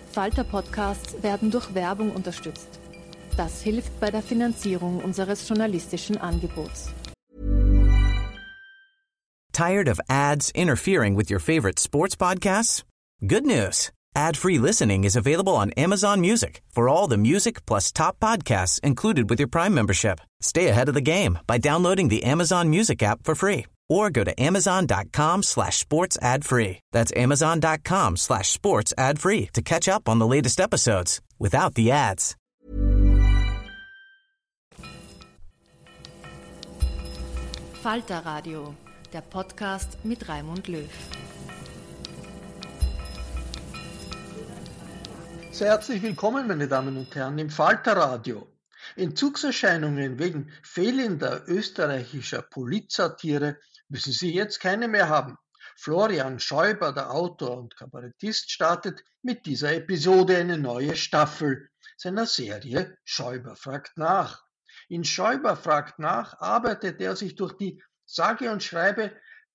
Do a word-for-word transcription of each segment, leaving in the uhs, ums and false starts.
Falter-Podcasts werden durch Werbung unterstützt. Das hilft bei der Finanzierung unseres journalistischen Angebots. Tired of ads interfering with your favorite sports podcasts? Good news. Ad-free listening is available on Amazon Music for all the music plus top podcasts included with your Prime membership. Stay ahead of the game by downloading the Amazon Music app for free or go to amazon.com slash sports ad free. That's amazon.com slash sports ad free to catch up on the latest episodes without the ads. Falter Radio, der Podcast mit Raimund Löw. Sehr herzlich willkommen, meine Damen und Herren, im Falter-Radio. Entzugserscheinungen wegen fehlender österreichischer Politsatire müssen Sie jetzt keine mehr haben. Florian Schäuber, der Autor und Kabarettist, startet mit dieser Episode eine neue Staffel seiner Serie Schäuber fragt nach. In Schäuber fragt nach arbeitet er sich durch die sage und schreibe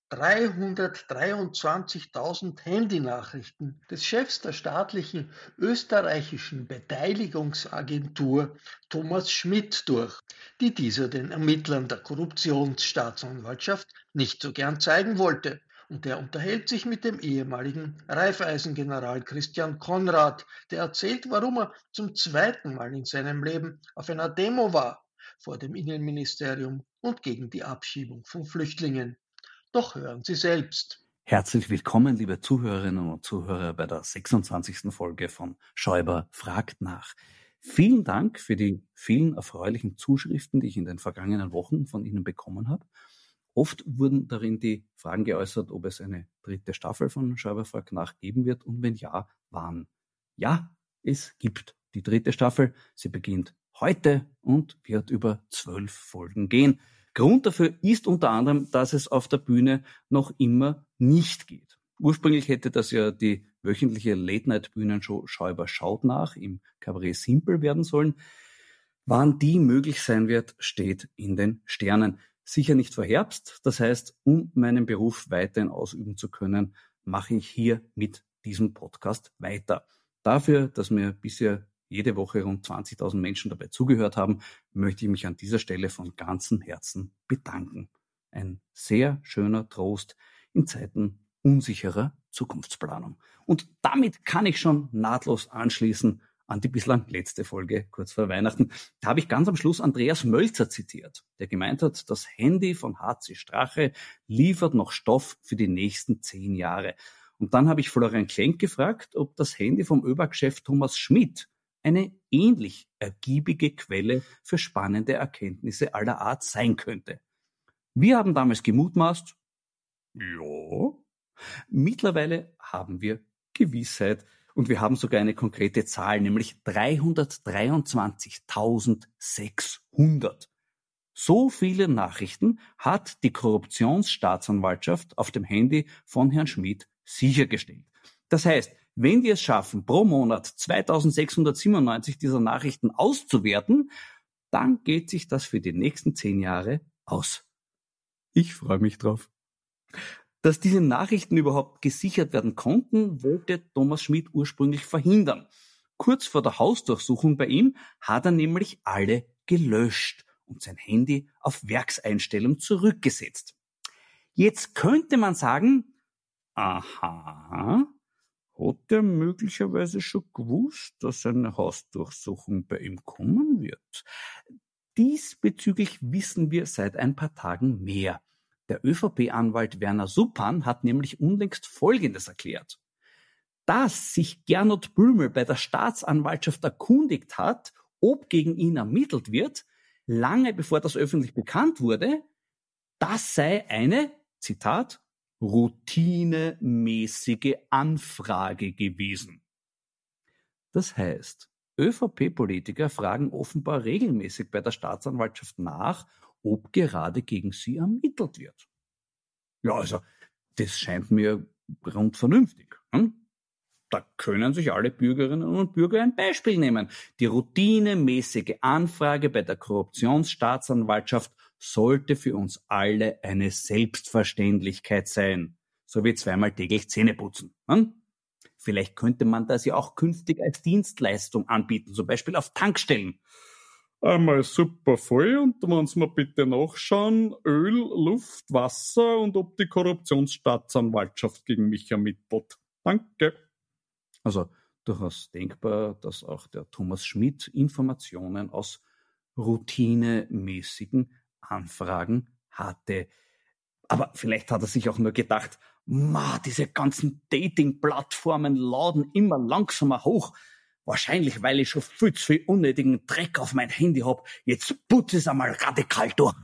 dreihundertdreiundzwanzigtausend Handynachrichten des Chefs der staatlichen österreichischen Beteiligungsagentur Thomas Schmidt durch, die dieser den Ermittlern der Korruptionsstaatsanwaltschaft nicht so gern zeigen wollte. Und er unterhält sich mit dem ehemaligen Raiffeisen-General Christian Konrad, der erzählt, warum er zum zweiten Mal in seinem Leben auf einer Demo war, vor dem Innenministerium und gegen die Abschiebung von Flüchtlingen. Doch hören Sie selbst. Herzlich willkommen, liebe Zuhörerinnen und Zuhörer, bei der sechsundzwanzigsten Folge von Schäuber fragt nach. Vielen Dank für die vielen erfreulichen Zuschriften, die ich in den vergangenen Wochen von Ihnen bekommen habe. Oft wurden darin die Fragen geäußert, ob es eine dritte Staffel von Schäuber fragt nach geben wird und wenn ja, wann. Ja, es gibt die dritte Staffel. Sie beginnt heute und wird über zwölf Folgen gehen. Grund dafür ist unter anderem, dass es auf der Bühne noch immer nicht geht. Ursprünglich hätte das ja die wöchentliche Late-Night-Bühnenshow Schäuber schaut nach im Cabaret Simpel werden sollen. Wann die möglich sein wird, steht in den Sternen. Sicher nicht vor Herbst. Das heißt, um meinen Beruf weiterhin ausüben zu können, mache ich hier mit diesem Podcast weiter. Dafür, dass mir bisher jede Woche rund zwanzigtausend Menschen dabei zugehört haben, möchte ich mich an dieser Stelle von ganzem Herzen bedanken. Ein sehr schöner Trost in Zeiten unsicherer Zukunftsplanung. Und damit kann ich schon nahtlos anschließen an die bislang letzte Folge, kurz vor Weihnachten. Da habe ich ganz am Schluss Andreas Mölzer zitiert, der gemeint hat, das Handy von H C Strache liefert noch Stoff für die nächsten zehn Jahre. Und dann habe ich Florian Klenk gefragt, ob das Handy vom ÖBAG-Chef Thomas Schmidt eine ähnlich ergiebige Quelle für spannende Erkenntnisse aller Art sein könnte. Wir haben damals gemutmaßt, ja, mittlerweile haben wir Gewissheit und wir haben sogar eine konkrete Zahl, nämlich dreihundertdreiundzwanzigtausendsechshundert. So viele Nachrichten hat die Korruptionsstaatsanwaltschaft auf dem Handy von Herrn Schmidt sichergestellt. Das heißt, wenn wir es schaffen, pro Monat zweitausendsechshundertsiebenundneunzig dieser Nachrichten auszuwerten, dann geht sich das für die nächsten zehn Jahre aus. Ich freue mich drauf. Dass diese Nachrichten überhaupt gesichert werden konnten, wollte Thomas Schmidt ursprünglich verhindern. Kurz vor der Hausdurchsuchung bei ihm hat er nämlich alle gelöscht und sein Handy auf Werkseinstellung zurückgesetzt. Jetzt könnte man sagen, aha, hat er möglicherweise schon gewusst, dass eine Hausdurchsuchung bei ihm kommen wird? Diesbezüglich wissen wir seit ein paar Tagen mehr. Der ÖVP-Anwalt Werner Suppan hat nämlich unlängst Folgendes erklärt. Dass sich Gernot Blümel bei der Staatsanwaltschaft erkundigt hat, ob gegen ihn ermittelt wird, lange bevor das öffentlich bekannt wurde, das sei eine, Zitat, routinemäßige Anfrage gewesen. Das heißt, ÖVP-Politiker fragen offenbar regelmäßig bei der Staatsanwaltschaft nach, ob gerade gegen sie ermittelt wird. Ja, also, das scheint mir grundvernünftig. Hm? Da können sich alle Bürgerinnen und Bürger ein Beispiel nehmen. Die routinemäßige Anfrage bei der Korruptionsstaatsanwaltschaft sollte für uns alle eine Selbstverständlichkeit sein. So wie zweimal täglich Zähne putzen. Hm? Vielleicht könnte man das ja auch künftig als Dienstleistung anbieten, zum Beispiel auf Tankstellen. Einmal super voll und wenn Sie mir bitte nachschauen, Öl, Luft, Wasser und ob die Korruptionsstaatsanwaltschaft gegen mich ermittelt. Danke. Also durchaus denkbar, dass auch der Thomas Schmidt Informationen aus routinemäßigen Anfragen hatte. Aber vielleicht hat er sich auch nur gedacht, ma, diese ganzen Dating-Plattformen laden immer langsamer hoch. Wahrscheinlich, weil ich schon viel zu viel unnötigen Dreck auf mein Handy hab. Jetzt putze ich es einmal radikal durch.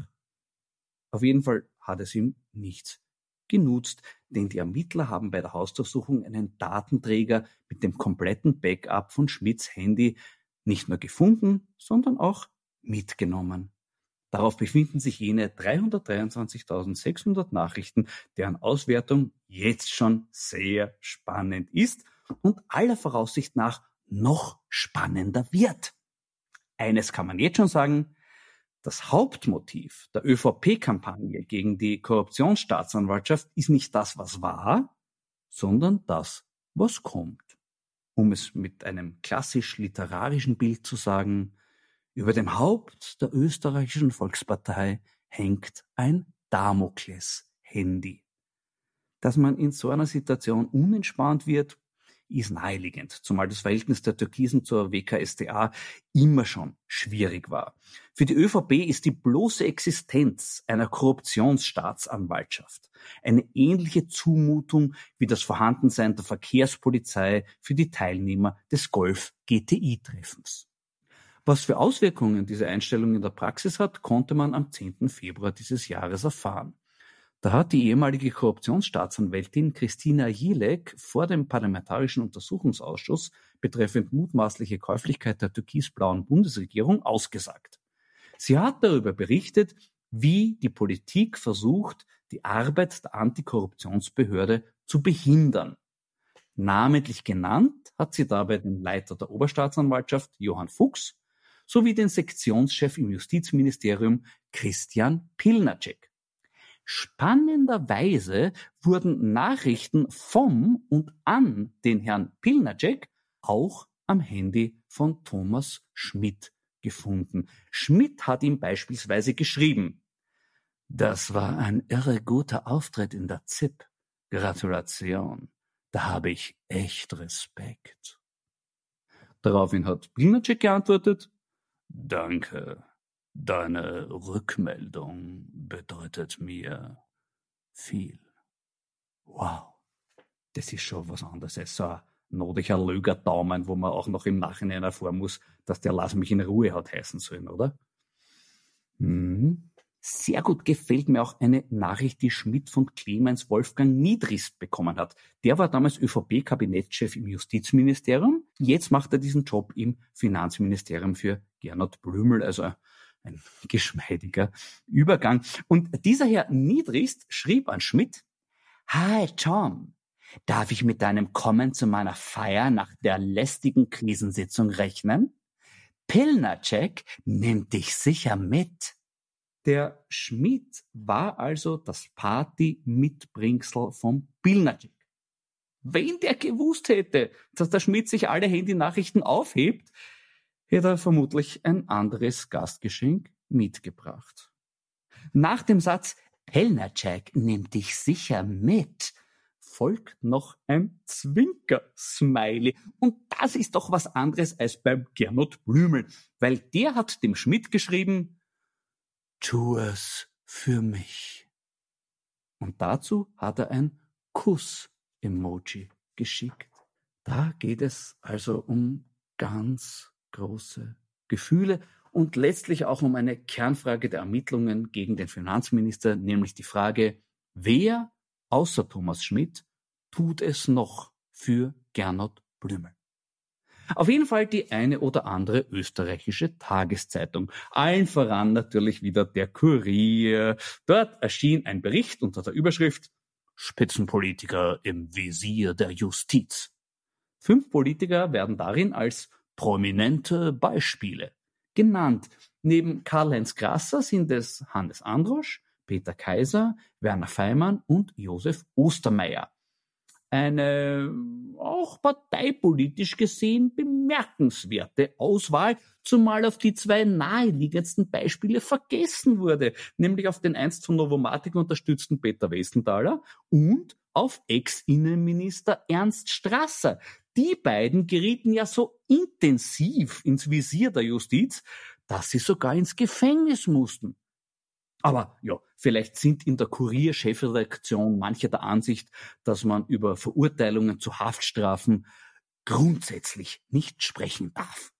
Auf jeden Fall hat es ihm nichts genutzt, denn die Ermittler haben bei der Hausdurchsuchung einen Datenträger mit dem kompletten Backup von Schmidts Handy nicht nur gefunden, sondern auch mitgenommen. Darauf befinden sich jene dreihundertdreiundzwanzigtausendsechshundert Nachrichten, deren Auswertung jetzt schon sehr spannend ist und aller Voraussicht nach noch spannender wird. Eines kann man jetzt schon sagen: Das Hauptmotiv der ÖVP-Kampagne gegen die Korruptionsstaatsanwaltschaft ist nicht das, was war, sondern das, was kommt. Um es mit einem klassisch-literarischen Bild zu sagen: Über dem Haupt der österreichischen Volkspartei hängt ein Damokleshandy. Dass man in so einer Situation unentspannt wird, ist naheliegend, zumal das Verhältnis der Türkisen zur W K S t A immer schon schwierig war. Für die ÖVP ist die bloße Existenz einer Korruptionsstaatsanwaltschaft eine ähnliche Zumutung wie das Vorhandensein der Verkehrspolizei für die Teilnehmer des Golf-G T I-Treffens. Was für Auswirkungen diese Einstellung in der Praxis hat, konnte man am zehnten Februar dieses Jahres erfahren. Da hat die ehemalige Korruptionsstaatsanwältin Christina Jilek vor dem Parlamentarischen Untersuchungsausschuss betreffend mutmaßliche Käuflichkeit der türkisblauen Bundesregierung ausgesagt. Sie hat darüber berichtet, wie die Politik versucht, die Arbeit der Antikorruptionsbehörde zu behindern. Namentlich genannt hat sie dabei den Leiter der Oberstaatsanwaltschaft, Johann Fuchs, sowie den Sektionschef im Justizministerium, Christian Pilnacek. Spannenderweise wurden Nachrichten vom und an den Herrn Pilnacek auch am Handy von Thomas Schmidt gefunden. Schmidt hat ihm beispielsweise geschrieben: Das war ein irre guter Auftritt in der Z I P. Gratulation. Da habe ich echt Respekt. Daraufhin hat Pilnacek geantwortet: Danke. Deine Rückmeldung bedeutet mir viel. Wow, das ist schon was anderes als so ein notlicher Lögerdaumen, wo man auch noch im Nachhinein erfahren muss, dass der Lass mich in Ruhe hat heißen sollen, oder? Mhm. Sehr gut gefällt mir auch eine Nachricht, die Schmidt von Clemens Wolfgang Niedrist bekommen hat. Der war damals ÖVP-Kabinettschef im Justizministerium. Jetzt macht er diesen Job im Finanzministerium für Gernot Blümel, also ein geschmeidiger Übergang. Und dieser Herr Niedrist schrieb an Schmidt: Hi Tom, darf ich mit deinem Kommen zu meiner Feier nach der lästigen Krisensitzung rechnen? Pilnacek nimmt dich sicher mit. Der Schmidt war also das Party-Mitbringsel vom Pilnacek. Wenn der gewusst hätte, dass der Schmidt sich alle Handynachrichten aufhebt, hätte er vermutlich ein anderes Gastgeschenk mitgebracht. Nach dem Satz Pilnacek nimmt dich sicher mit folgt noch ein Zwinker-Smiley. Und das ist doch was anderes als beim Gernot Blümel, weil der hat dem Schmidt geschrieben: Tu es für mich. Und dazu hat er ein Kuss-Emoji geschickt. Da geht es also um ganz große Gefühle und letztlich auch um eine Kernfrage der Ermittlungen gegen den Finanzminister, nämlich die Frage, wer außer Thomas Schmidt tut es noch für Gernot Blümel? Auf jeden Fall die eine oder andere österreichische Tageszeitung. Allen voran natürlich wieder der Kurier. Dort erschien ein Bericht unter der Überschrift Spitzenpolitiker im Visier der Justiz. Fünf Politiker werden darin als prominente Beispiele genannt. Neben Karl-Heinz Grasser sind es Hannes Androsch, Peter Kaiser, Werner Feimann und Josef Ostermeier. Eine auch parteipolitisch gesehen bemerkenswerte Auswahl, zumal auf die zwei naheliegendsten Beispiele vergessen wurde, nämlich auf den einst von Novomatic unterstützten Peter Westenthaler und auf Ex-Innenminister Ernst Strasser. Die beiden gerieten ja so intensiv ins Visier der Justiz, dass sie sogar ins Gefängnis mussten. Aber ja, vielleicht sind in der Kurier-Chefredaktion manche der Ansicht, dass man über Verurteilungen zu Haftstrafen grundsätzlich nicht sprechen darf.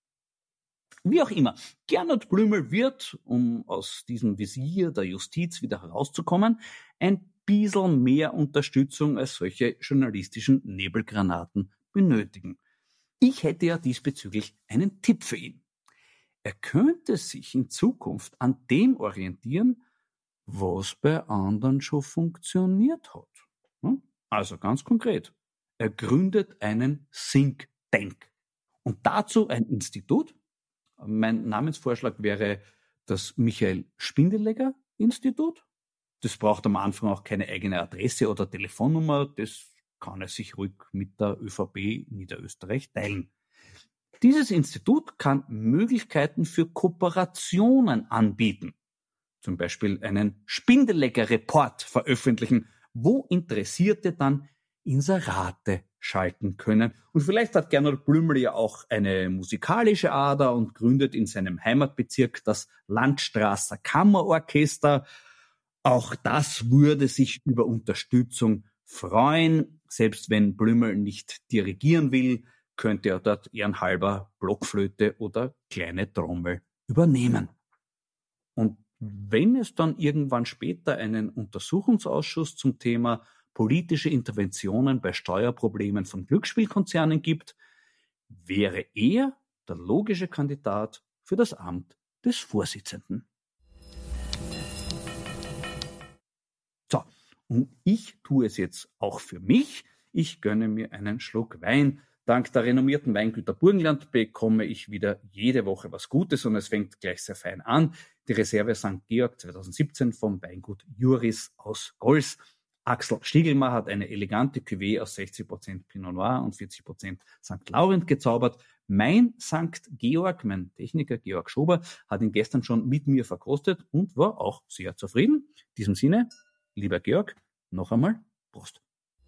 Wie auch immer, Gernot Blümel wird, um aus diesem Visier der Justiz wieder herauszukommen, ein bisschen mehr Unterstützung als solche journalistischen Nebelgranaten benötigen. Ich hätte ja diesbezüglich einen Tipp für ihn. Er könnte sich in Zukunft an dem orientieren, was bei anderen schon funktioniert hat. Also ganz konkret, er gründet einen Think Tank und dazu ein Institut. Mein Namensvorschlag wäre das Michael Spindelegger Institut. Das braucht am Anfang auch keine eigene Adresse oder Telefonnummer, das kann er sich ruhig mit der ÖVP Niederösterreich teilen. Dieses Institut kann Möglichkeiten für Kooperationen anbieten. Zum Beispiel einen Spindelegger-Report veröffentlichen, wo Interessierte dann Inserate schalten können. Und vielleicht hat Gernot Blümel ja auch eine musikalische Ader und gründet in seinem Heimatbezirk das Landstrasser Kammerorchester. Auch das würde sich über Unterstützung freuen. Selbst wenn Blümel nicht dirigieren will, könnte er dort ehrenhalber Blockflöte oder kleine Trommel übernehmen. Und wenn es dann irgendwann später einen Untersuchungsausschuss zum Thema politische Interventionen bei Steuerproblemen von Glücksspielkonzernen gibt, wäre er der logische Kandidat für das Amt des Vorsitzenden. So, und ich tue es jetzt auch für mich. Ich gönne mir einen Schluck Wein. Dank der renommierten Weingüter Burgenland bekomme ich wieder jede Woche was Gutes und es fängt gleich sehr fein an. Die Reserve Sankt Georg zweitausendsiebzehn vom Weingut Juris aus Gols. Axel Stiegelmar hat eine elegante Cuvée aus sechzig Prozent Pinot Noir und vierzig Prozent Sankt Laurent gezaubert. Mein Sankt Georg, mein Techniker Georg Schober, hat ihn gestern schon mit mir verkostet und war auch sehr zufrieden. In diesem Sinne, lieber Georg, noch einmal Prost.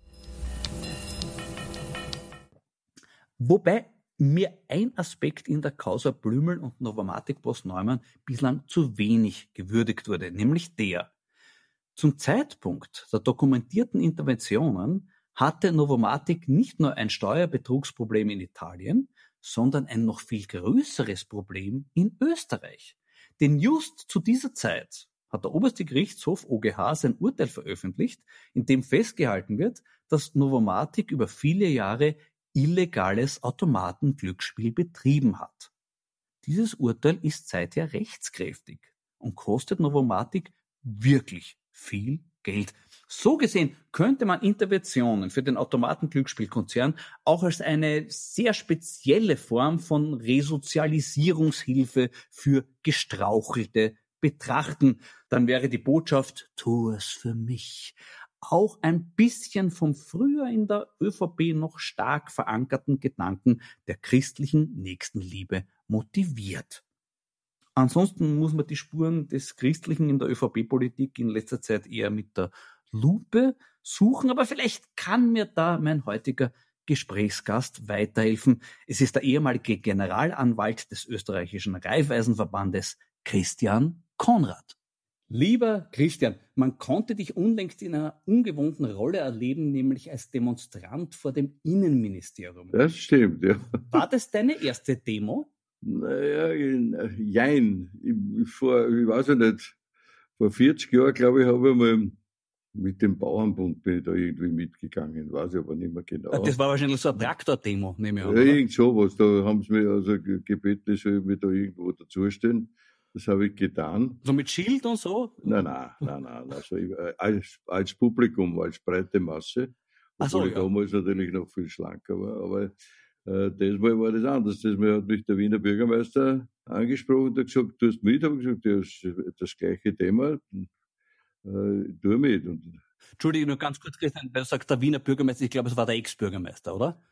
Wobei mir ein Aspekt in der Causa Blümel und Novomatic-Boss Neumann bislang zu wenig gewürdigt wurde, nämlich der: Zum Zeitpunkt der dokumentierten Interventionen hatte Novomatic nicht nur ein Steuerbetrugsproblem in Italien, sondern ein noch viel größeres Problem in Österreich. Denn just zu dieser Zeit hat der Oberste Gerichtshof O G H sein Urteil veröffentlicht, in dem festgehalten wird, dass Novomatic über viele Jahre illegales Automatenglücksspiel betrieben hat. Dieses Urteil ist seither rechtskräftig und kostet Novomatic wirklich viel Geld. So gesehen könnte man Interventionen für den Automatenglücksspielkonzern auch als eine sehr spezielle Form von Resozialisierungshilfe für Gestrauchelte betrachten. Dann wäre die Botschaft, tu es für mich, auch ein bisschen vom früher in der ÖVP noch stark verankerten Gedanken der christlichen Nächstenliebe motiviert. Ansonsten muss man die Spuren des Christlichen in der ÖVP-Politik in letzter Zeit eher mit der Lupe suchen, aber vielleicht kann mir da mein heutiger Gesprächsgast weiterhelfen. Es ist der ehemalige Generalanwalt des österreichischen Raiffeisenverbandes, Christian Konrad. Lieber Christian, man konnte dich unlängst in einer ungewohnten Rolle erleben, nämlich als Demonstrant vor dem Innenministerium. Das stimmt, ja. War das deine erste Demo? Naja, jein. Ich, vor, ich weiß ja nicht, vor vierzig Jahren, glaube ich, habe ich mal mit dem Bauernbund bin ich da irgendwie mitgegangen, weiß ich aber nicht mehr genau. Das war wahrscheinlich so eine Traktordemo, nehme ich an. Ja, irgend sowas. Da haben sie mich also gebeten, ich soll mich da irgendwo dazustehen. Das habe ich getan. So mit Schild und so? Nein, nein, nein, nein. Also ich, als, als Publikum, als breite Masse. Ach so, obwohl ich ja. damals natürlich noch viel schlanker war. Aber äh, das Mal war das anders. Das Mal hat mich der Wiener Bürgermeister angesprochen und hat gesagt, du hast mit. Habe ich gesagt, ja, das, das gleiche Thema. Äh, tu mit. Und Entschuldige, nur ganz kurz, Christian, weil du sagst, der Wiener Bürgermeister, ich glaube, es war der Ex-Bürgermeister, oder?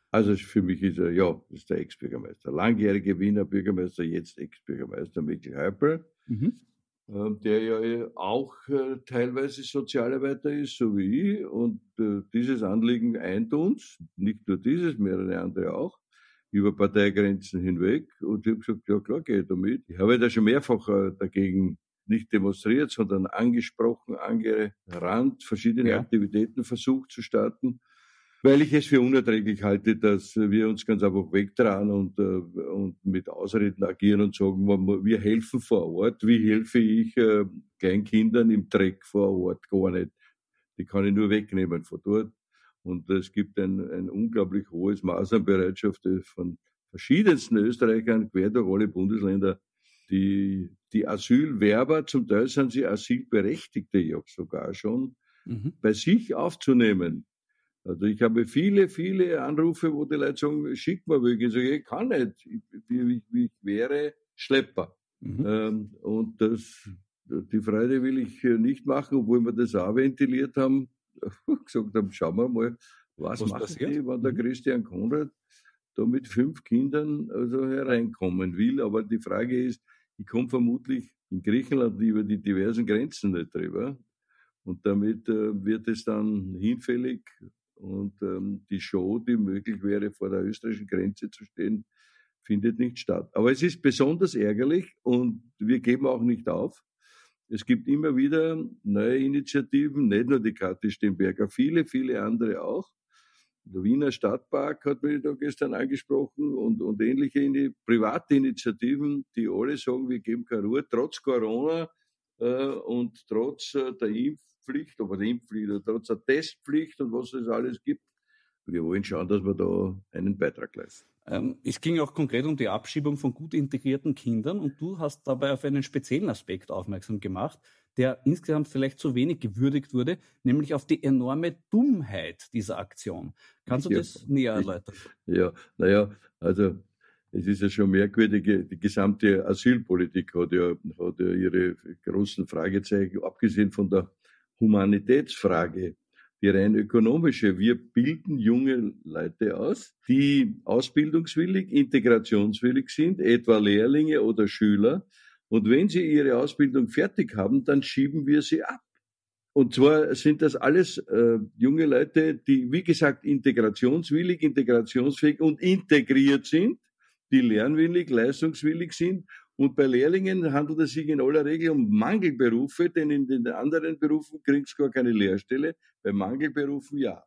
Also für mich ist er, ja, das ist der Ex-Bürgermeister. Langjährige Wiener Bürgermeister, jetzt Ex-Bürgermeister Mikl Heipel, mhm. äh, der ja auch äh, teilweise Sozialarbeiter ist, so wie ich. Und äh, dieses Anliegen eint uns, nicht nur dieses, mehrere andere auch, über Parteigrenzen hinweg. Und ich habe gesagt, ja klar, gehe ich damit. Ich habe da schon mehrfach äh, dagegen nicht demonstriert, sondern angesprochen, angerannt, verschiedene ja. Aktivitäten versucht zu starten, weil ich es für unerträglich halte, dass wir uns ganz einfach wegtragen und, äh, und mit Ausreden agieren und sagen, wir helfen vor Ort. Wie helfe ich äh, Kleinkindern im Dreck vor Ort? Gar nicht. Die kann ich nur wegnehmen von dort. Und es gibt ein, ein unglaublich hohes Maß an Bereitschaft von verschiedensten Österreichern, quer durch alle Bundesländer, die, die Asylwerber, zum Teil sind sie Asylberechtigte ja sogar schon, mhm. bei sich aufzunehmen. Also ich habe viele, viele Anrufe, wo die Leute sagen, schick mal wirklich. Ich sage, ich kann nicht. Ich, ich, ich wäre Schlepper. Mhm. Ähm, und das, die Freude will ich nicht machen, obwohl wir das auch ventiliert haben. gesagt haben, schauen wir mal, was, was machen passiert? Die, wenn der Christian Konrad da mit fünf Kindern also hereinkommen will. Aber die Frage ist, ich komme vermutlich in Griechenland über die diversen Grenzen nicht drüber. Und damit äh, wird es dann hinfällig. Und ähm, die Show, die möglich wäre, vor der österreichischen Grenze zu stehen, findet nicht statt. Aber es ist besonders ärgerlich und wir geben auch nicht auf. Es gibt immer wieder neue Initiativen, nicht nur die Kathi Stemberger, viele, viele andere auch. Der Wiener Stadtpark hat mich da gestern angesprochen und, und ähnliche in private Initiativen, die alle sagen, wir geben keine Ruhe, trotz Corona äh, und trotz äh, der Impfpflicht, aber der Impfpflicht, oder trotz der Testpflicht und was es alles gibt. Wir wollen schauen, dass wir da einen Beitrag leisten. Ähm, es ging auch konkret um die Abschiebung von gut integrierten Kindern und du hast dabei auf einen speziellen Aspekt aufmerksam gemacht, der insgesamt vielleicht zu wenig gewürdigt wurde, nämlich auf die enorme Dummheit dieser Aktion. Kannst du ja, das näher erläutern? Ja, naja, also es ist ja schon merkwürdig, die gesamte Asylpolitik hat ja, hat ja ihre großen Fragezeichen, abgesehen von der Humanitätsfrage. Die rein ökonomische. Wir bilden junge Leute aus, die ausbildungswillig, integrationswillig sind, etwa Lehrlinge oder Schüler. Und wenn sie ihre Ausbildung fertig haben, dann schieben wir sie ab. Und zwar sind das alles äh, junge Leute, die, wie gesagt, integrationswillig, integrationsfähig und integriert sind, die lernwillig, leistungswillig sind. Und bei Lehrlingen handelt es sich in aller Regel um Mangelberufe, denn in den anderen Berufen kriegst du gar keine Lehrstelle, bei Mangelberufen ja.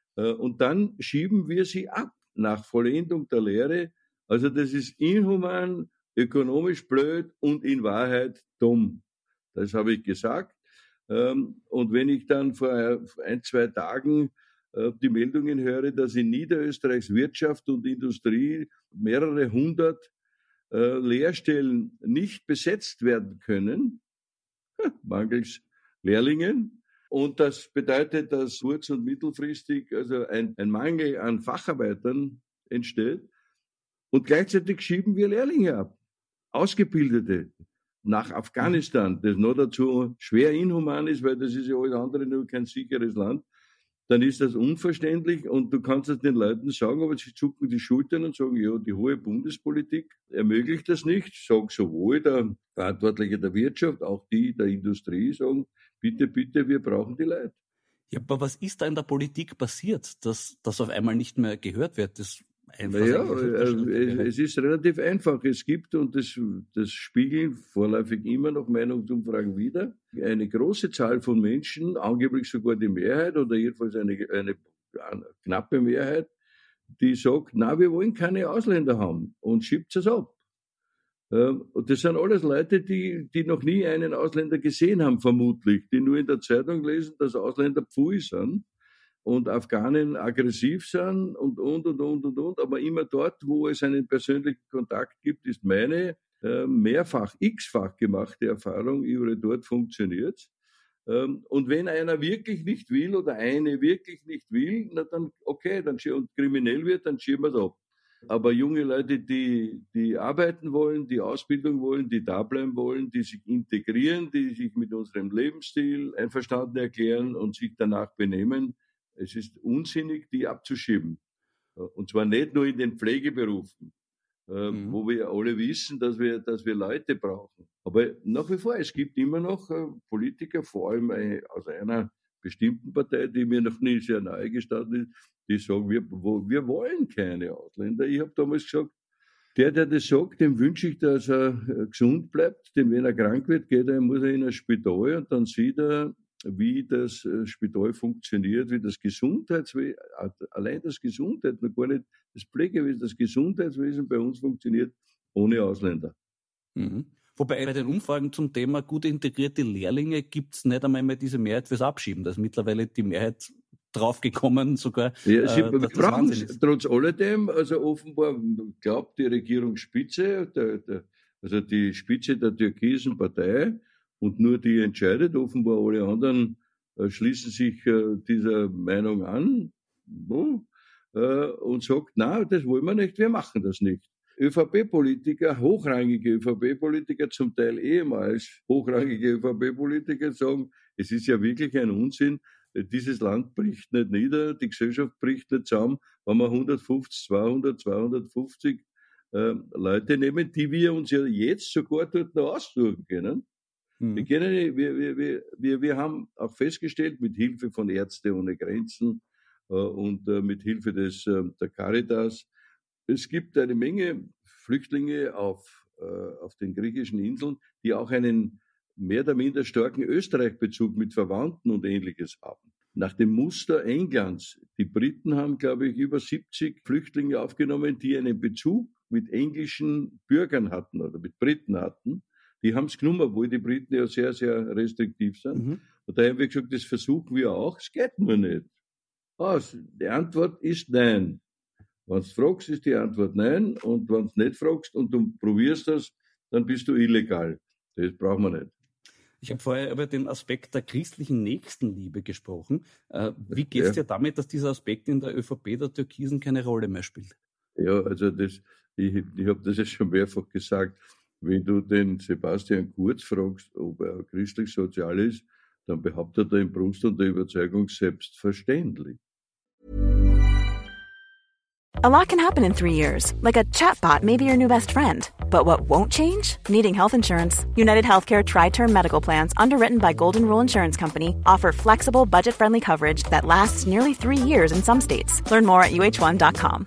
Und dann schieben wir sie ab nach Vollendung der Lehre. Also das ist inhuman, ökonomisch blöd und in Wahrheit dumm. Das habe ich gesagt. Und wenn ich dann vor ein, zwei Tagen die Meldungen höre, dass in Niederösterreichs Wirtschaft und Industrie mehrere hundert Lehrstellen nicht besetzt werden können, mangels Lehrlingen. Und das bedeutet, dass kurz- und mittelfristig also ein, ein Mangel an Facharbeitern entsteht. Und gleichzeitig schieben wir Lehrlinge ab, Ausgebildete, nach Afghanistan, das noch dazu schwer inhuman ist, weil das ist ja alles andere nur kein sicheres Land. Dann ist das unverständlich und du kannst es den Leuten sagen, aber sie zucken die Schultern und sagen, ja, die hohe Bundespolitik ermöglicht das nicht. Sagen sowohl der Verantwortliche der Wirtschaft, auch die der Industrie, sagen, bitte, bitte, wir brauchen die Leute. Ja, aber was ist da in der Politik passiert, dass das auf einmal nicht mehr gehört wird? Das Naja, es ist relativ einfach. Es gibt, und das, das spiegeln vorläufig immer noch Meinungsumfragen wider, eine große Zahl von Menschen, angeblich sogar die Mehrheit oder jedenfalls eine, eine, eine knappe Mehrheit, die sagt, na, wir wollen keine Ausländer haben und schiebt es ab. Und das sind alles Leute, die, die noch nie einen Ausländer gesehen haben, vermutlich, die nur in der Zeitung lesen, dass Ausländer Pfui sind. Und Afghanen aggressiv sind und, und, und, und, und, und. Aber immer dort, wo es einen persönlichen Kontakt gibt, ist meine äh, mehrfach, x-fach gemachte Erfahrung, über dort funktioniert. Ähm, und wenn einer wirklich nicht will oder eine wirklich nicht will, na dann, okay, dann und kriminell wird, dann schieben wir es ab. Aber junge Leute, die, die arbeiten wollen, die Ausbildung wollen, die da bleiben wollen, die sich integrieren, die sich mit unserem Lebensstil einverstanden erklären und sich danach benehmen, es ist unsinnig, die abzuschieben. Und zwar nicht nur in den Pflegeberufen, äh, mhm. wo wir alle wissen, dass wir, dass wir Leute brauchen. Aber nach wie vor, es gibt immer noch äh, Politiker, vor allem ein, aus einer bestimmten Partei, die mir noch nie sehr nahe gestanden ist, die sagen, wir, wo, wir wollen keine Ausländer. Ich habe damals gesagt, der, der das sagt, dem wünsche ich, dass er gesund bleibt, denn wenn er krank wird, geht er, muss er in ein Spital und dann sieht er, wie das Spital funktioniert, wie das Gesundheitswesen, allein das Gesundheit, noch gar nicht das Pflegewesen, das Gesundheitswesen bei uns funktioniert ohne Ausländer. Mhm. Wobei bei den Umfragen zum Thema gut integrierte Lehrlinge gibt es nicht einmal mehr diese Mehrheit fürs Abschieben. Da ist mittlerweile die Mehrheit draufgekommen, sogar. Ja, sie äh, brauchen es trotz alledem, also offenbar glaubt die Regierungsspitze, der, der, also die Spitze der türkisen Partei, und nur die entscheidet, offenbar alle anderen äh, schließen sich äh, dieser Meinung an äh, und sagt, na, das wollen wir nicht, wir machen das nicht. ÖVP-Politiker, hochrangige ÖVP-Politiker, zum Teil ehemals hochrangige ÖVP-Politiker sagen, es ist ja wirklich ein Unsinn, dieses Land bricht nicht nieder, die Gesellschaft bricht nicht zusammen, wenn wir hundertfünfzig, zweihundert, zweihundertfünfzig äh, Leute nehmen, die wir uns ja jetzt sogar dort noch aussuchen können. Mhm. Wir, können wir, wir, wir, wir haben auch festgestellt, mit Hilfe von Ärzte ohne Grenzen äh, und äh, mit Hilfe des, äh, der Caritas, es gibt eine Menge Flüchtlinge auf, äh, auf den griechischen Inseln, die auch einen mehr oder minder starken Österreich-Bezug mit Verwandten und Ähnliches haben. Nach dem Muster Englands. Die Briten haben, glaube ich, über siebzig Flüchtlinge aufgenommen, die einen Bezug mit englischen Bürgern hatten oder mit Briten hatten. Die haben es genommen, obwohl die Briten ja sehr, sehr restriktiv sind. Mhm. Und da haben wir gesagt, das versuchen wir auch, es geht nur nicht. Also, die Antwort ist nein. Wenn du fragst, ist die Antwort nein. Und wenn du nicht fragst und du probierst das, dann bist du illegal. Das brauchen wir nicht. Ich habe vorher über den Aspekt der christlichen Nächstenliebe gesprochen. Wie geht es dir damit, dass dieser Aspekt in der ÖVP der Türkisen keine Rolle mehr spielt? Ja, also das, ich, ich habe das jetzt schon mehrfach gesagt. Wenn du den Sebastian Kurz fragst, ob er christlich-sozial ist, dann behauptet er in Brust und der Überzeugung selbstverständlich. A lot can happen in three years, like a chatbot may be your new best friend. But what won't change? Needing health insurance. United Healthcare Tri-Term Medical Plans, underwritten by Golden Rule Insurance Company, offer flexible, budget-friendly coverage that lasts nearly three years in some states. Learn more at U H one dot com.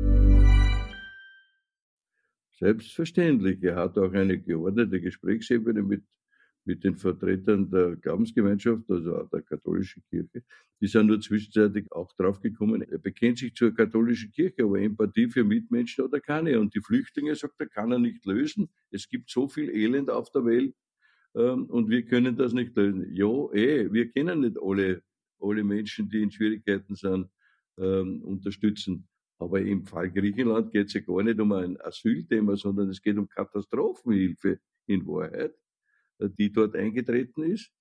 Selbstverständlich. Er hat auch eine geordnete Gesprächsebene mit, mit den Vertretern der Glaubensgemeinschaft, also auch der katholischen Kirche. Die sind nur zwischenzeitlich auch draufgekommen. Er bekennt sich zur katholischen Kirche, aber Empathie für Mitmenschen hat er keine. Und die Flüchtlinge, sagt er, kann er nicht lösen. Es gibt so viel Elend auf der Welt ähm, und wir können das nicht lösen. Ja, eh, wir können nicht alle, alle Menschen, die in Schwierigkeiten sind, ähm, unterstützen. Aber im Fall Griechenland geht es ja gar nicht um ein Asylthema, sondern es geht um Katastrophenhilfe in Wahrheit, die dort eingetreten ist.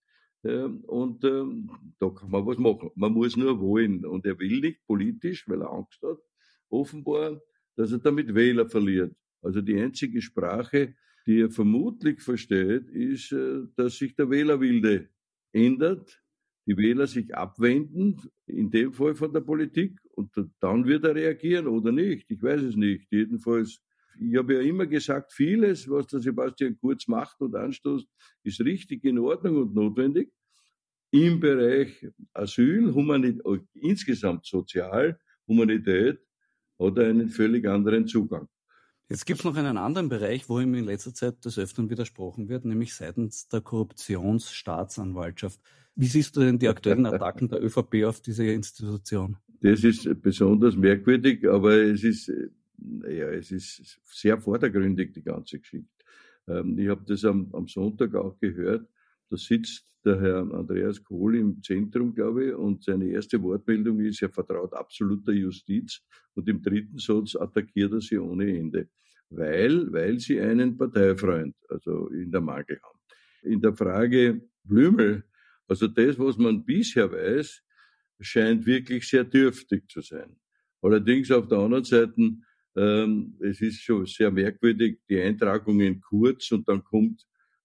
Und ähm, da kann man was machen. Man muss nur wollen. Und er will nicht politisch, weil er Angst hat, offenbar, dass er damit Wähler verliert. Also die einzige Sprache, die er vermutlich versteht, ist, dass sich der Wählerwille ändert, die Wähler sich abwenden, in dem Fall von der Politik, und dann wird er reagieren oder nicht. Ich weiß es nicht. Jedenfalls, ich habe ja immer gesagt, vieles, was der Sebastian Kurz macht und anstoßt, ist richtig, in Ordnung und notwendig. Im Bereich Asyl, Humanität, insgesamt Sozial, Humanität, hat er einen völlig anderen Zugang. Jetzt gibt es noch einen anderen Bereich, wo ihm in letzter Zeit des Öfteren widersprochen wird, nämlich seitens der Korruptionsstaatsanwaltschaft. Wie siehst du denn die aktuellen Attacken der ÖVP auf diese Institution? Das ist besonders merkwürdig, aber es ist, ja, es ist sehr vordergründig, die ganze Geschichte. Ich habe das am, am Sonntag auch gehört. Da sitzt der Herr Andreas Kohl im Zentrum, glaube ich, und seine erste Wortmeldung ist, er vertraut absolut der Justiz, und im dritten Satz attackiert er sie ohne Ende, weil, weil sie einen Parteifreund, also in der Mangel haben. In der Frage Blümel, also das, was man bisher weiß, scheint wirklich sehr dürftig zu sein. Allerdings auf der anderen Seite, ähm, es ist schon sehr merkwürdig, die Eintragungen kurz, und dann kommt,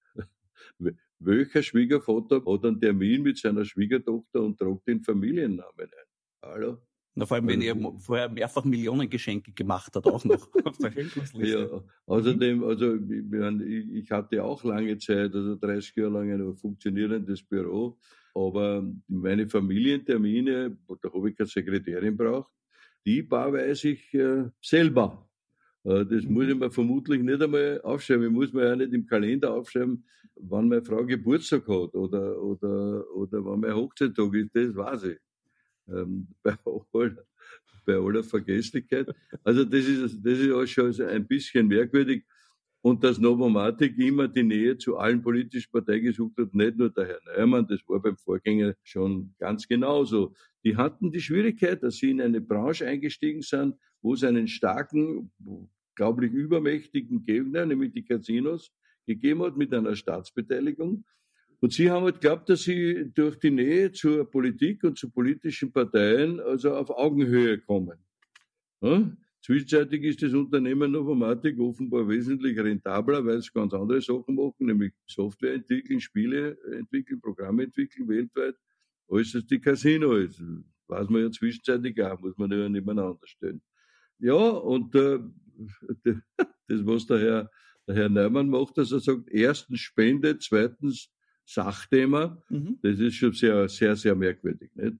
welcher Schwiegervater hat einen Termin mit seiner Schwiegertochter und tragt den Familiennamen ein? Hallo? Na, vor allem, wenn er vorher mehrfach Millionen Geschenke gemacht hat, auch noch auf der Schenkungsliste. Ja, außerdem, also ich, ich hatte auch lange Zeit, also dreißig Jahre lang ein funktionierendes Büro, aber meine Familientermine, da habe ich keine Sekretärin braucht, die paarweise ich äh, selber. Äh, das mhm. muss ich mir vermutlich nicht einmal aufschreiben. Ich muss mir ja nicht im Kalender aufschreiben, wann meine Frau Geburtstag hat oder, oder, oder wann mein Hochzeitstag ist, das weiß ich. Ähm, bei, aller, bei aller Vergesslichkeit. Also das ist, das ist auch schon ein bisschen merkwürdig. Und dass Novomatic immer die Nähe zu allen politischen Parteien gesucht hat, nicht nur der Herr Neumann, das war beim Vorgänger schon ganz genauso. Die hatten die Schwierigkeit, dass sie in eine Branche eingestiegen sind, wo es einen starken, glaublich übermächtigen Gegner, nämlich die Casinos, gegeben hat mit einer Staatsbeteiligung. Und sie haben halt geglaubt, dass sie durch die Nähe zur Politik und zu politischen Parteien also auf Augenhöhe kommen. Ja? Zwischenzeitlich ist das Unternehmen Novomatic offenbar wesentlich rentabler, weil es ganz andere Sachen machen, nämlich Software entwickeln, Spiele entwickeln, Programme entwickeln weltweit, als es die Casinos. Weiß man ja zwischenzeitlich auch, muss man ja nebeneinander stellen. Ja, und äh, das, was der Herr, der Herr Neumann macht, dass er sagt, erstens Spende, zweitens Sachthema, mhm. das ist schon sehr, sehr, sehr merkwürdig. Nicht?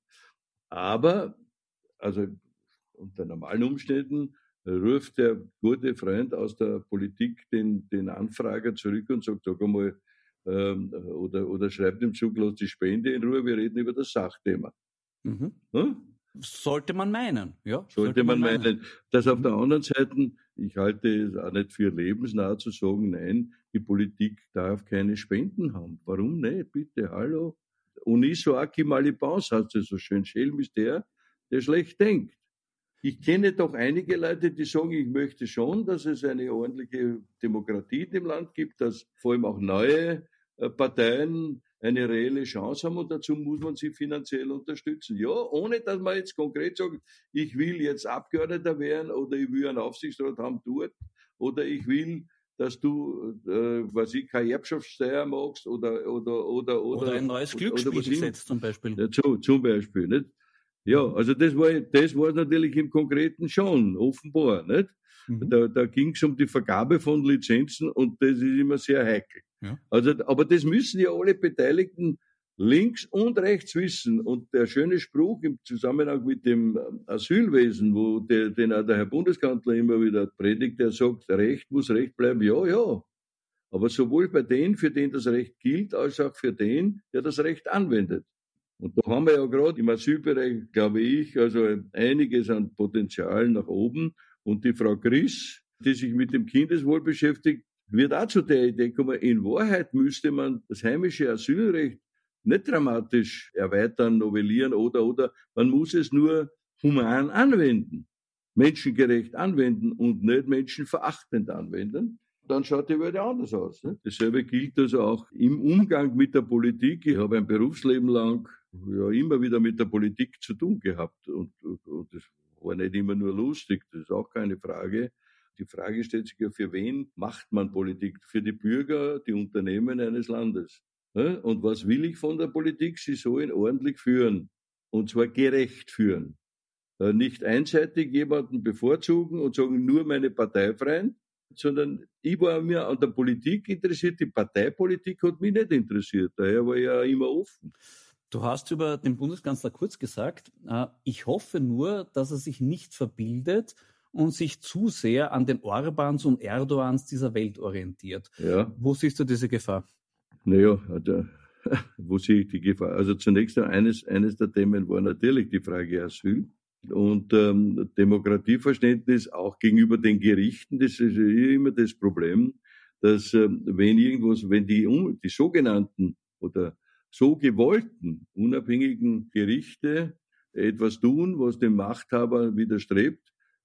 Aber, also unter normalen Umständen ruft der gute Freund aus der Politik den, den Anfrager zurück und sagt, sag einmal, ähm, oder, oder schreibt ihm zu, lass die Spende in Ruhe, wir reden über das Sachthema. Mhm. Hm? Sollte man meinen, ja. Sollte, Sollte man, man meinen. meinen. Dass auf der anderen Seite, ich halte es auch nicht für lebensnah zu sagen, nein, die Politik darf keine Spenden haben. Warum nicht? Bitte, hallo. Uniso aki malibans, heißt es so schön. Schelm ist der, der schlecht denkt. Ich kenne doch einige Leute, die sagen, ich möchte schon, dass es eine ordentliche Demokratie in dem Land gibt, dass vor allem auch neue Parteien eine reelle Chance haben und dazu muss man sie finanziell unterstützen. Ja, ohne dass man jetzt konkret sagt, ich will jetzt Abgeordneter werden oder ich will einen Aufsichtsrat haben dort oder ich will, dass du, äh, was ich, keine Erbschaftssteuer magst oder oder oder oder, oder ein neues Glücksspielgesetz zum Beispiel. Ja, zu, zum Beispiel, nicht? Ja, also das war das war natürlich im Konkreten schon, offenbar, nicht? Mhm. Da, da ging es um die Vergabe von Lizenzen und das ist immer sehr heikel. Ja. Also, aber das müssen ja alle Beteiligten links und rechts wissen. Und der schöne Spruch im Zusammenhang mit dem Asylwesen, wo der, den auch der Herr Bundeskanzler immer wieder predigt, der sagt, Recht muss Recht bleiben. Ja, ja. Aber sowohl bei denen, für den das Recht gilt, als auch für den, der das Recht anwendet. Und da haben wir ja gerade im Asylbereich, glaube ich, also einiges an Potenzial nach oben. Und die Frau Griss, die sich mit dem Kindeswohl beschäftigt, wird auch zu der Idee kommen, in Wahrheit müsste man das heimische Asylrecht nicht dramatisch erweitern, novellieren oder, oder, man muss es nur human anwenden, menschengerecht anwenden und nicht menschenverachtend anwenden. Dann schaut die Welt anders aus. Ne? Dasselbe gilt also auch im Umgang mit der Politik. Ich habe ein Berufsleben lang ja immer wieder mit der Politik zu tun gehabt und, und, und das war nicht immer nur lustig, das ist auch keine Frage. Die Frage stellt sich ja, für wen macht man Politik? Für die Bürger, die Unternehmen eines Landes. Und was will ich von der Politik? Sie soll ihn ordentlich führen. Und zwar gerecht führen. Nicht einseitig jemanden bevorzugen und sagen, nur meine Parteifreien, sondern ich war mir an der Politik interessiert. Die Parteipolitik hat mich nicht interessiert. Daher war ich ja immer offen. Du hast über den Bundeskanzler Kurz gesagt, ich hoffe nur, dass er sich nicht verbildet und sich zu sehr an den Orbans und Erdogans dieser Welt orientiert. Ja. Wo siehst du diese Gefahr? Naja, also, wo sehe ich die Gefahr? Also zunächst eines, eines der Themen war natürlich die Frage Asyl und ähm, Demokratieverständnis auch gegenüber den Gerichten. Das ist immer das Problem, dass ähm, wenn irgendwas, wenn die, die sogenannten oder so gewollten unabhängigen Gerichte etwas tun, was dem Machthaber widerstrebt,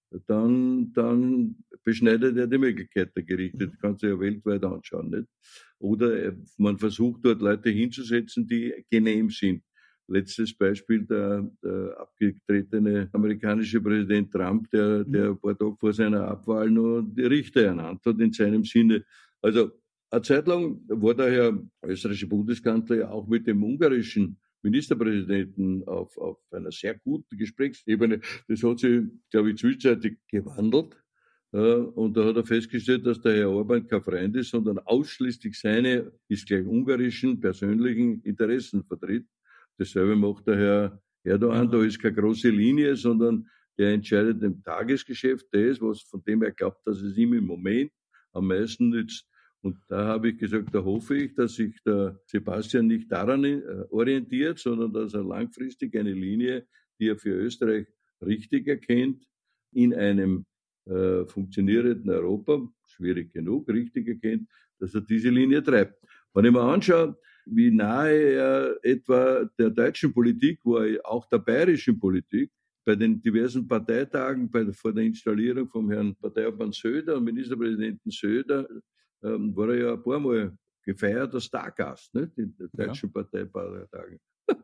dann, dann beschneidet er die Möglichkeit der Gerichte. Das kannst du ja weltweit anschauen, nicht? Oder man versucht dort Leute hinzusetzen, die genehm sind. Letztes Beispiel, der, der abgetretene amerikanische Präsident Trump, der, der ein paar Tage vor seiner Abwahl noch die Richter ernannt hat in seinem Sinne. Also eine Zeit lang war der Herr österreichische Bundeskanzler ja auch mit dem ungarischen Ministerpräsidenten auf, auf einer sehr guten Gesprächsebene. Das hat sich, glaube ich, zwischenzeitlich gewandelt. Und da hat er festgestellt, dass der Herr Orban kein Freund ist, sondern ausschließlich seine, ist gleich ungarischen, persönlichen Interessen vertritt. Dasselbe macht der Herr Erdogan. Da ist keine große Linie, sondern der entscheidet im Tagesgeschäft das, was von dem er glaubt, dass es ihm im Moment am meisten nützt. Und da habe ich gesagt, da hoffe ich, dass sich der Sebastian nicht daran orientiert, sondern dass er langfristig eine Linie, die er für Österreich richtig erkennt, in einem äh, funktionierenden Europa, schwierig genug, richtig erkennt, dass er diese Linie treibt. Wenn ich mir anschaue, wie nahe er etwa der deutschen Politik war, auch der bayerischen Politik, bei den diversen Parteitagen, bei, vor der Installierung vom Herrn Parteiobmann Söder und Ministerpräsidenten Söder, ähm, war er ja ein paar Mal gefeierter Stargast, nicht? In den deutschen ja. Parteiparteitagen.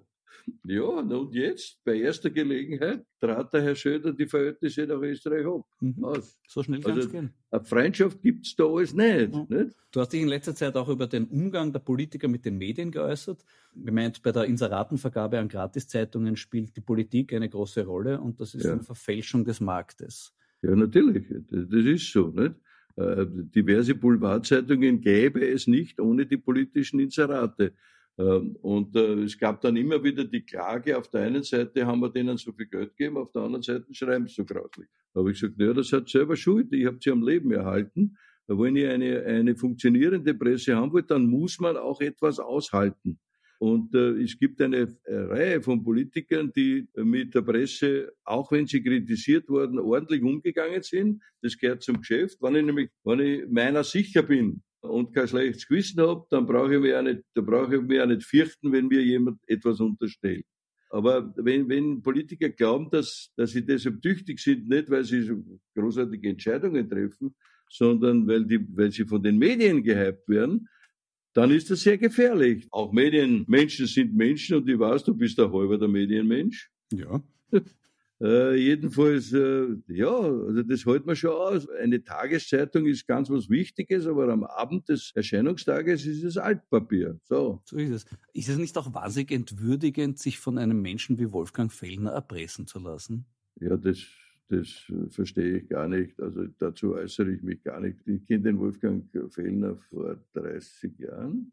Ja, und jetzt, bei erster Gelegenheit, trat der Herr Söder die Verhältnisse nach Österreich ab. Mhm. Aus. So schnell kann es also, gehen. Eine Freundschaft gibt es da alles nicht, ja. nicht. Du hast dich in letzter Zeit auch über den Umgang der Politiker mit den Medien geäußert. Ich meint, bei der Inseratenvergabe an Gratiszeitungen spielt die Politik eine große Rolle und das ist ja. eine Verfälschung des Marktes. Ja, natürlich. Das, das ist so, nicht? Äh, diverse Boulevardzeitungen gäbe es nicht ohne die politischen Inserate. Und äh, es gab dann immer wieder die Klage, auf der einen Seite haben wir denen so viel Geld gegeben, auf der anderen Seite schreiben sie so grauslich. Da habe ich gesagt, ja, das hat selber Schuld, ich habe sie am Leben erhalten. Wenn ich eine, eine funktionierende Presse haben will, dann muss man auch etwas aushalten. Und äh, es gibt eine Reihe von Politikern, die mit der Presse, auch wenn sie kritisiert wurden, ordentlich umgegangen sind. Das gehört zum Geschäft. Wenn ich nämlich, wenn ich meiner sicher bin, und kein schlechtes Gewissen habe, dann brauche ich mich auch nicht, da brauche ich mich auch nicht fürchten, wenn mir jemand etwas unterstellt. Aber wenn, wenn Politiker glauben, dass, dass sie deshalb tüchtig sind, nicht weil sie so großartige Entscheidungen treffen, sondern weil die, weil sie von den Medien gehypt werden, dann ist das sehr gefährlich. Auch Medienmenschen sind Menschen und ich weiß, du bist ein halber der Medienmensch. Ja. Äh, jedenfalls, äh, ja, also das hält man schon aus. Eine Tageszeitung ist ganz was Wichtiges, aber am Abend des Erscheinungstages ist es Altpapier. So. So ist es. Ist es nicht auch wahnsinnig entwürdigend, sich von einem Menschen wie Wolfgang Fellner erpressen zu lassen? Ja, das, das verstehe ich gar nicht. Also dazu äußere ich mich gar nicht. Ich kenne den Wolfgang Fellner vor dreißig Jahren,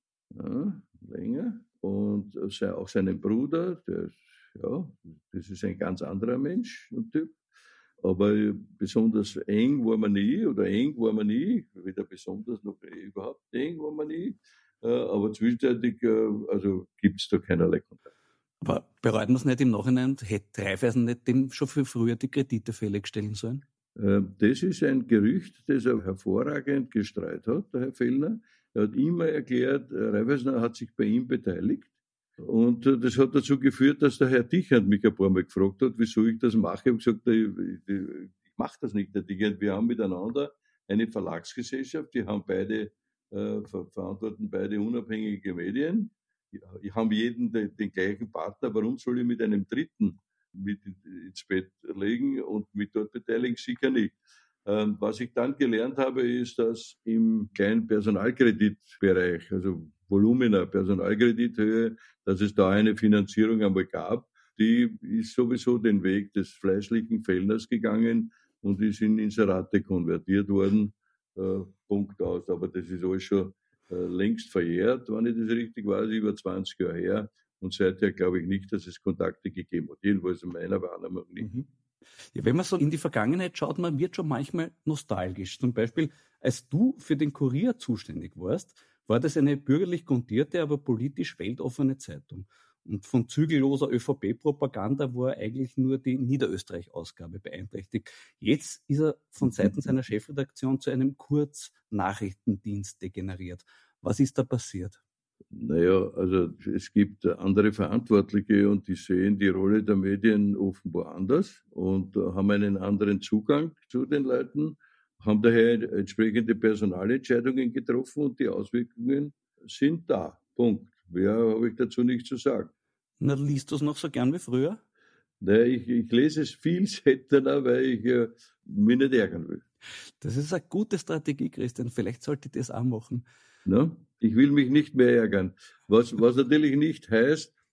ja, länger. Und auch seinen Bruder, der ist ja, das ist ein ganz anderer Mensch und Typ. Aber besonders eng war man nie, oder eng war man nie, weder besonders noch überhaupt eng war man nie. Aber zwischenzeitlich, also gibt es da keinerlei Kontakt. Aber bereut man es nicht im Nachhinein? Hätte Raiffeisen nicht dem schon viel früher die Kredite fällig stellen sollen? Das ist ein Gerücht, das er hervorragend gestreut hat, der Herr Fellner. Er hat immer erklärt, Raiffeisen hat sich bei ihm beteiligt. Und das hat dazu geführt, dass der Herr Dichand mich ein paar Mal gefragt hat, wieso ich das mache. Ich habe gesagt, ich, ich, ich mache das nicht, Herr Dichand. Wir haben miteinander eine Verlagsgesellschaft, die haben beide, äh, ver- verantworten beide unabhängige Medien. Ich habe jeden den, den gleichen Partner. Warum soll ich mit einem Dritten mit ins Bett legen und mich dort beteiligen? Sicher nicht. Ähm, was ich dann gelernt habe, ist, dass im kleinen Personalkreditbereich, also Volumina, Personalkredithöhe, dass es da eine Finanzierung einmal gab, die ist sowieso den Weg des fleischlichen Fellners gegangen und ist in Inserate konvertiert worden. Äh, Punkt aus. Aber das ist alles schon äh, längst verjährt, wenn ich das richtig weiß, über zwanzig Jahre her. Und seither glaube ich nicht, dass es Kontakte gegeben hat. Jedenfalls in meiner Wahrnehmung nicht. Mhm. Ja, wenn man so in die Vergangenheit schaut, man wird schon manchmal nostalgisch. Zum Beispiel, als du für den Kurier zuständig warst, war das eine bürgerlich grundierte, aber politisch weltoffene Zeitung. Und von zügelloser ÖVP-Propaganda war eigentlich nur die Niederösterreich-Ausgabe beeinträchtigt. Jetzt ist er von Seiten seiner Chefredaktion zu einem Kurznachrichtendienst degeneriert. Was ist da passiert? Naja, also es gibt andere Verantwortliche und die sehen die Rolle der Medien offenbar anders und haben einen anderen Zugang zu den Leuten, haben daher entsprechende Personalentscheidungen getroffen und die Auswirkungen sind da. Punkt. Mehr habe ich dazu nichts zu sagen. Na, liest du es noch so gern wie früher? Naja, ich, ich lese es viel seltener, weil ich äh, mich nicht ärgern will. Das ist eine gute Strategie, Christian. Vielleicht sollte ich das auch machen. No? Ich will mich nicht mehr ärgern. Was, was natürlich nicht heißt,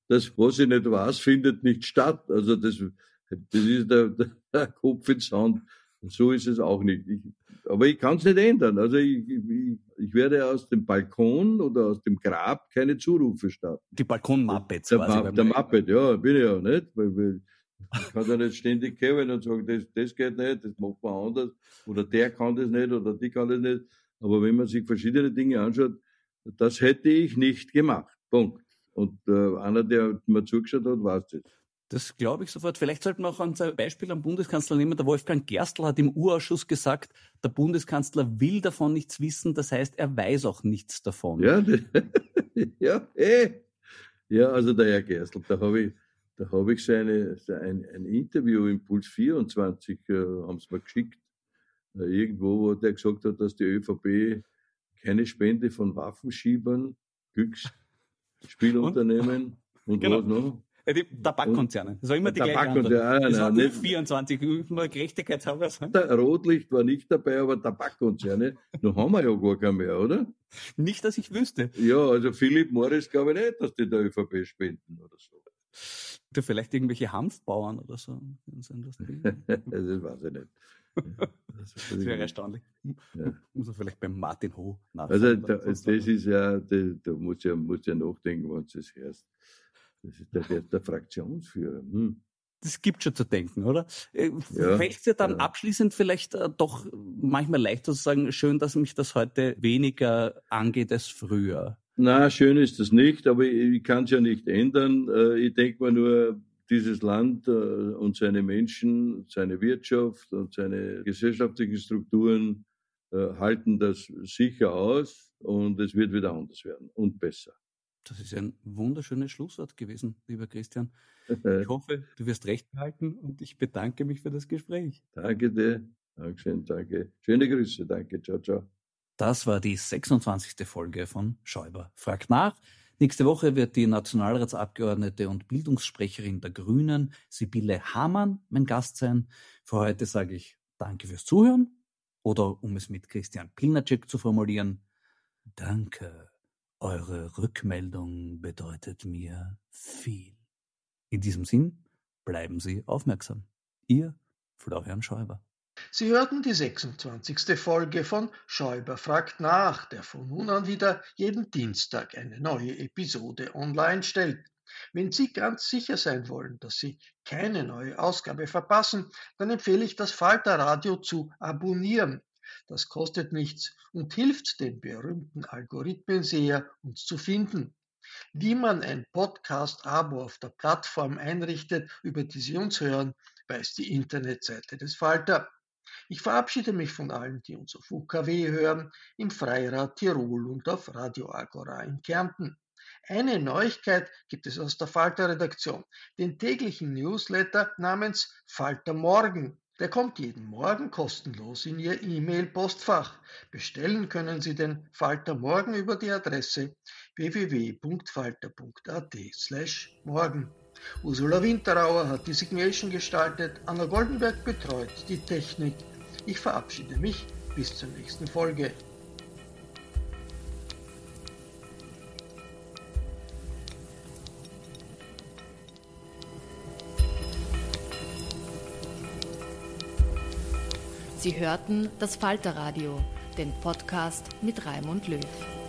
das, was ich nicht weiß, findet nicht statt. Also das, das ist der, der Kopf ins Sand. So ist es auch nicht. Ich, aber ich kann es nicht ändern. Also ich, ich, ich werde aus dem Balkon oder aus dem Grab keine Zurufe starten. Die Balkon-Muppets der, quasi. Der, der Muppet, ja, bin ich ja nicht. Weil, weil ich kann ja nicht ständig kommen und sagen, das, das geht nicht, das macht man anders. Oder der kann das nicht oder die kann das nicht. Aber wenn man sich verschiedene Dinge anschaut, das hätte ich nicht gemacht. Punkt. Und äh, einer, der mir zugeschaut hat, weiß das. Das glaube ich sofort. Vielleicht sollten wir auch ein Beispiel am Bundeskanzler nehmen. Der Wolfgang Gerstl hat im U-Ausschuss gesagt, der Bundeskanzler will davon nichts wissen, das heißt, er weiß auch nichts davon. Ja, ja, eh. Ja, also der Herr Gerstl, da habe ich, da habe ich seine, ein, ein Interview im Puls vierundzwanzig, äh, haben sie mir geschickt, äh, irgendwo, wo der gesagt hat, dass die ÖVP keine Spende von Waffenschiebern, Glücksspielunternehmen und, und genau. was noch? Die Tabakkonzerne. Das war immer die gleiche Antwort. Ja, das nein, war nicht vierundzwanzig, mal gerechtigkeitshalber sagen. Der Rotlicht war nicht dabei, aber Tabakkonzerne, noch haben wir ja gar keine mehr, oder? Nicht, dass ich wüsste. Ja, also Philipp Morris glaube ich nicht, dass die der ÖVP spenden oder so. Du, vielleicht irgendwelche Hanfbauern oder so. Das weiß ich nicht. Das, das wäre erstaunlich. Ja. Muss man vielleicht beim Martin Ho nachfragen. Also da, das ist ja, da, da muss ja, muss ja nachdenken, wenn du das hörst. Das ist der, der, der Fraktionsführer. Hm. Das gibt schon zu denken, oder? Äh, ja, fällt es dir dann ja. abschließend vielleicht äh, doch manchmal leichter zu sagen, schön, dass mich das heute weniger angeht als früher? Na, schön ist das nicht, aber ich, ich kann es ja nicht ändern. Äh, ich denke mir nur, dieses Land äh, und seine Menschen, seine Wirtschaft und seine gesellschaftlichen Strukturen äh, halten das sicher aus und es wird wieder anders werden und besser. Das ist ein wunderschönes Schlusswort gewesen, lieber Christian. Ich hoffe, du wirst recht behalten und ich bedanke mich für das Gespräch. Danke dir. Dankeschön, danke. Schöne Grüße, danke. Ciao, ciao. Das war die sechsundzwanzigste Folge von Schäuber fragt nach. Nächste Woche wird die Nationalratsabgeordnete und Bildungssprecherin der Grünen, Sibylle Hamann, mein Gast sein. Für heute sage ich danke fürs Zuhören oder um es mit Christian Pilnacek zu formulieren, danke. Eure Rückmeldung bedeutet mir viel. In diesem Sinn, bleiben Sie aufmerksam. Ihr Florian Schäuber. Sie hörten die sechsundzwanzigste Folge von Schäuber fragt nach, der von nun an wieder jeden Dienstag eine neue Episode online stellt. Wenn Sie ganz sicher sein wollen, dass Sie keine neue Ausgabe verpassen, dann empfehle ich das Falter-Radio zu abonnieren. Das kostet nichts und hilft den berühmten Algorithmenseher, uns zu finden. Wie man ein Podcast-Abo auf der Plattform einrichtet, über die Sie uns hören, weiß die Internetseite des Falter. Ich verabschiede mich von allen, die uns auf U K W hören, im Freirad Tirol und auf Radio Agora in Kärnten. Eine Neuigkeit gibt es aus der Falter-Redaktion, den täglichen Newsletter namens Falter Morgen. Der kommt jeden Morgen kostenlos in Ihr E-Mail-Postfach. Bestellen können Sie den Falter Morgen über die Adresse w w w punkt falter punkt a t slash morgen. Ursula Winterauer hat die Signation gestaltet, Anna Goldenberg betreut die Technik. Ich verabschiede mich bis zur nächsten Folge. Sie hörten das Falter-Radio, den Podcast mit Raimund Löw.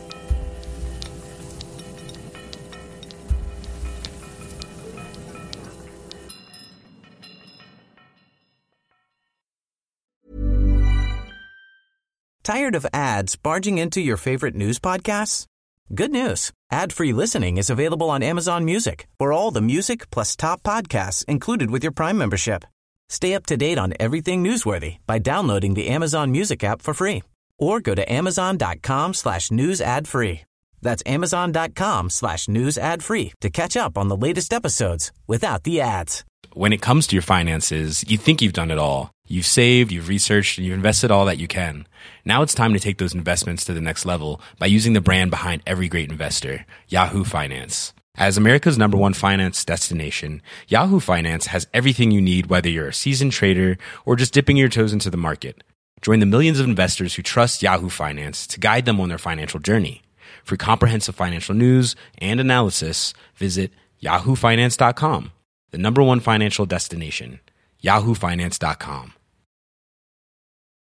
Tired of ads barging into your favorite news podcasts? Good news. Ad-free listening is available on Amazon Music for all the music plus top podcasts included with your Prime membership. Stay up to date on everything newsworthy by downloading the Amazon Music app for free or go to amazon.com slash news ad free. That's amazon.com slash news ad free to catch up on the latest episodes without the ads. When it comes to your finances, you think you've done it all. You've saved, you've researched, and you've invested all that you can. Now it's time to take those investments to the next level by using the brand behind every great investor, Yahoo Finance. As America's number one finance destination, Yahoo Finance has everything you need, whether you're a seasoned trader or just dipping your toes into the market. Join the millions of investors who trust Yahoo Finance to guide them on their financial journey. For comprehensive financial news and analysis, visit yahoo finance dot com, the number one financial destination, yahoo finance dot com.